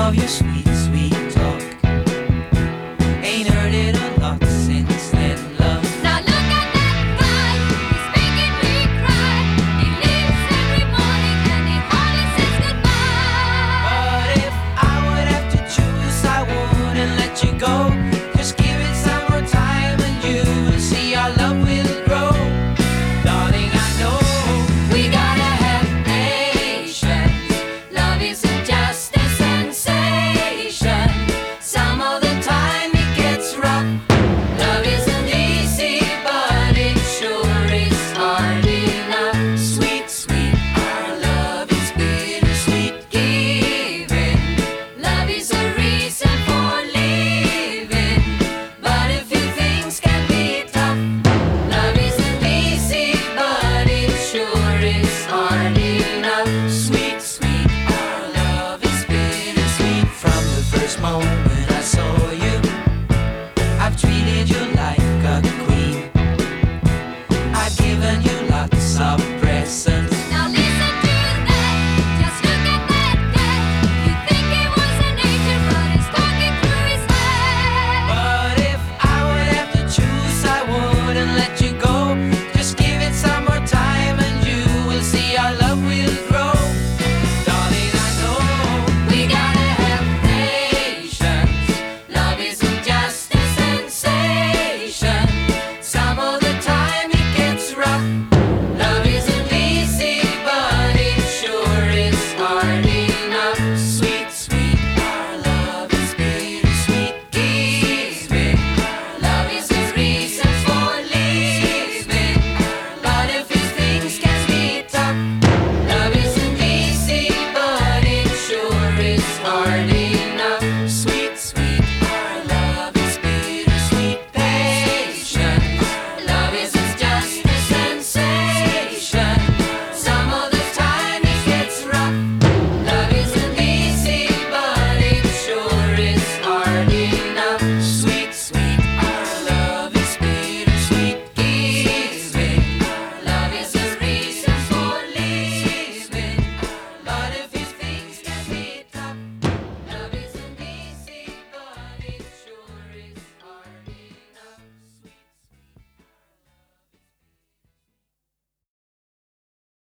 love your sweet, sweet talk. Ain't heard it a lot since then, love. Now look at that guy, he's making me cry. He leaves every morning and he hardly says goodbye. But if I would have to choose, I wouldn't let you go. Just give it some more time and you will see our love will grow. Darling, I know We gotta have patience. Love isn't just a sensation. Some of the time it gets rough. Love isn't easy, but it sure is hard enough. sweet, sweet, our love is bittersweet. Giving, love is a reason for living. But a few things can be tough. Love isn't easy, but it sure is hard enough. Sweet, sweet, our love is bittersweet. From the first moment I saw you, I've treated you like a queen. I've given you lots of presents. Now listen to that, just look at that guy. You think he was an angel, but he's talking through his head. But if I would have to choose, I wouldn't let you go. Just give it some more time and you will see our love will grow. Darling, I know We gotta have patience. Love isn't just a sensation. Some of the time it gets rough. Love isn't easy, but it sure is hard enough. sweet, sweet, our love is bittersweet. Giving, love is the reason for living. But a few things can be tough. Love isn't easy, but it sure is hard